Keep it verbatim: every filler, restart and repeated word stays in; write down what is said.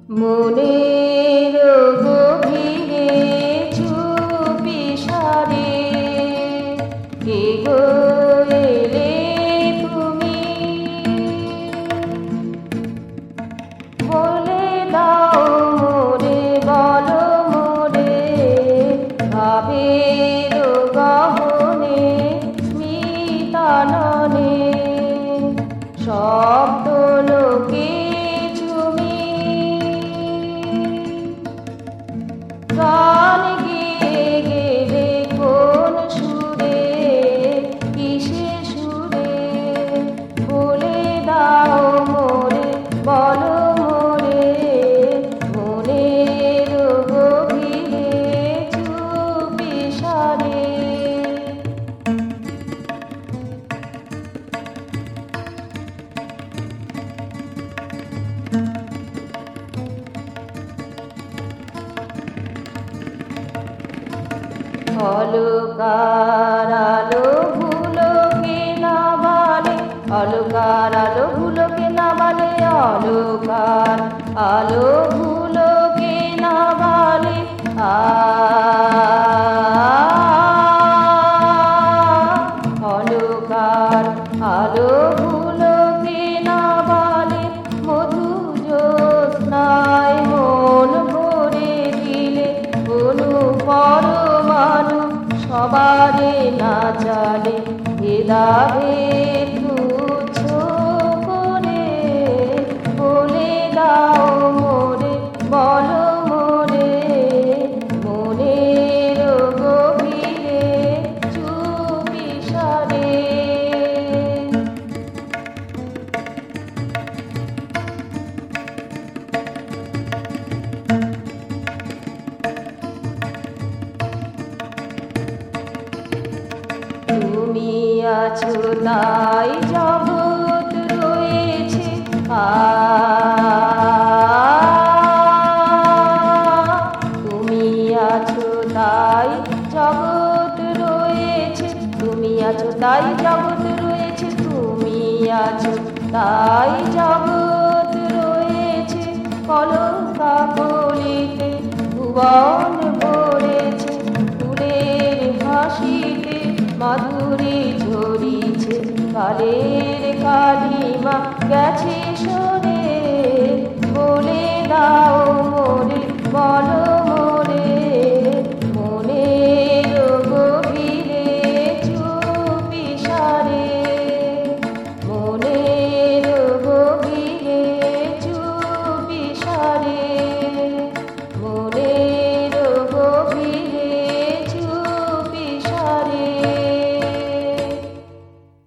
মনের গভীরে চুপি সারে কে গো এলে তুমি, বলে দাও মোরে, বলো মোরে ভাবের গহনে স্মিতাননে শব্দ লোকে গান গেয়ে গেলে কোন সুরে, কিসে সুরে, বলে দাও মোরে, বলো মোরে মনের গভীরে চুপি সারে। অলকার আলো ভুলোকে না বলে, অলকার আলো ভুলোকে না বলে, অলকার আলো ভুলোকে না বলে, আ অলকার আলো ভুলোকে না বলে, মধু জ্যোৎস্নায় মন ভরে দিলে অনুপরমাণু সবারে না চলে ভেদাভেদ তুচ্ছ করে, বলে দাও মোরে, বলো মোরে মনের গভীরে চুপি সারে। তুমি আছো তাই জগৎ রয়েছে, আ তুমি আছো তাই জগৎ রয়েছে, তুমি আছো তাই জগৎ রয়েছে, তুমি আছো তাই জগৎ রয়েছে, কলকা কলিতে ভুবন ভরেছে, ফুলের হাসিতে মাধুরী ঝরিছে, কালের কালিমা গেছে।